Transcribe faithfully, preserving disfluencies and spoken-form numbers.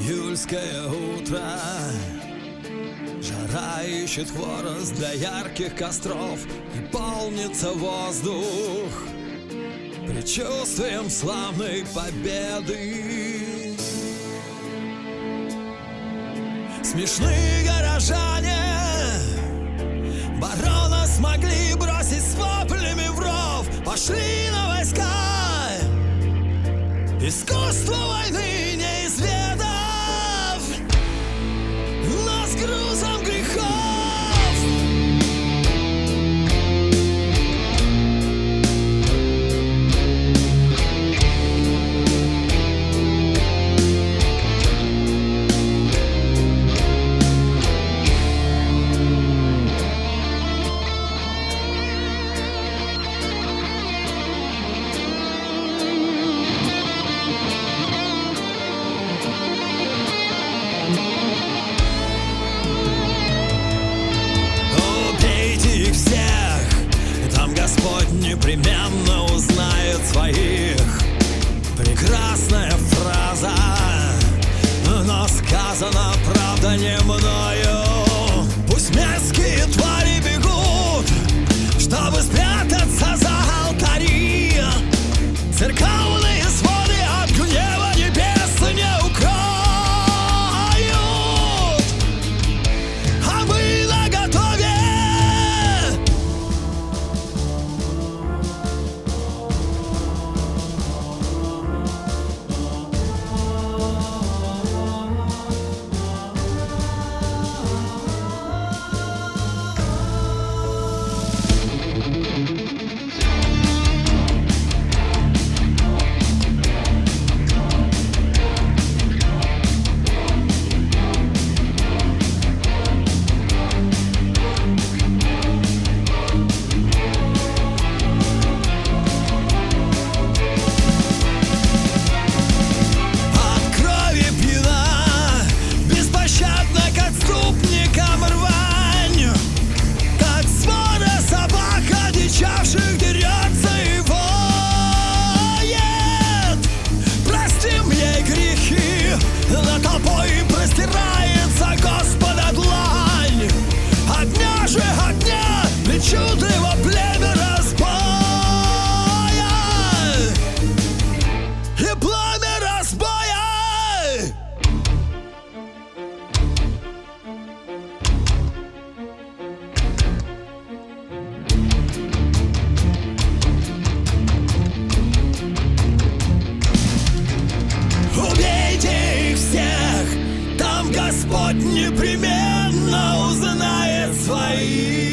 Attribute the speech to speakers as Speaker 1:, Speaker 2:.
Speaker 1: Июльское утро, жара ищет хворост для ярких костров, и полнится воздух предчувствием славной победы. Смешные горожане барона смогли бросить с воплями в ров, пошли на войска, искусство войны не изведав, но с грузом грехов. Господь непременно узнает своих. Прекрасная фраза, но сказана правда не мною. Пусть мерзкие твари бегут, чтобы спрятаться за алтари. Церковные своды от гнева небес не укроют, а мы наготове. Чудливо племя разбоя и пламя разбоя. Убейте их всех, там Господь непременно узнает своих.